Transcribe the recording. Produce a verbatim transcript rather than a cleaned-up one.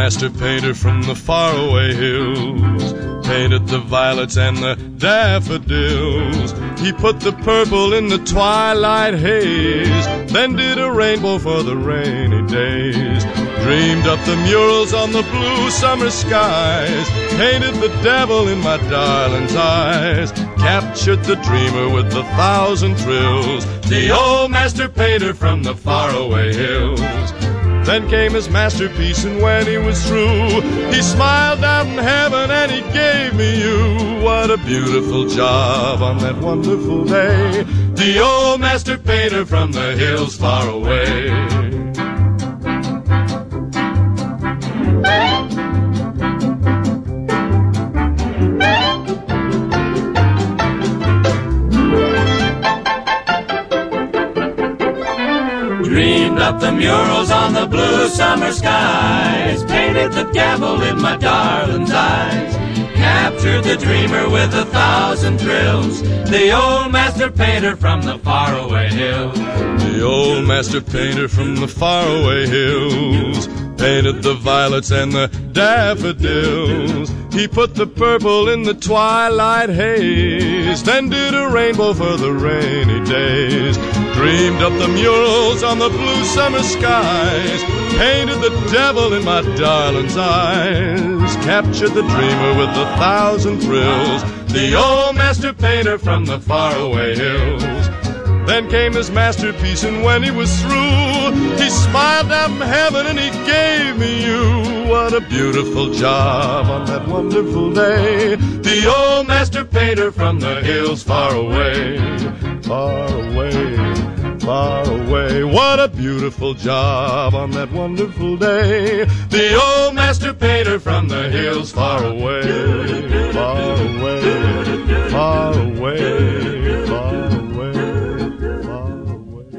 master painter from the faraway hills painted the violets and the daffodils. He put the purple in the twilight haze, then did a rainbow for the rainy days. Dreamed up the murals on the blue summer skies, painted the devil in my darling's eyes, captured the dreamer with the thousand thrills, the old master painter from the faraway hills. Then came his masterpiece, and when he was through, he smiled out in heaven and he gave me you. What a beautiful job on that wonderful day, the old master painter from the hills far away. Dreamed up the murals on the blue summer skies, painted the devil in my darling's eyes, captured the dreamer with a thousand thrills, the old master painter from the faraway hills. The old master painter from the faraway hills painted the violets and the daffodils. He put the purple in the twilight haze, then did a rainbow for the rainy days. Dreamed up the murals on the blue summer skies, painted the devil in my darling's eyes, captured the dreamer with a thousand thrills, the old master painter from the faraway hills. Then came his masterpiece, and when he was through, he smiled out in heaven and he gave me you. What a beautiful job on that wonderful day, the old master painter from the hills far away, far away, far away. What a beautiful job on that wonderful day, the old master painter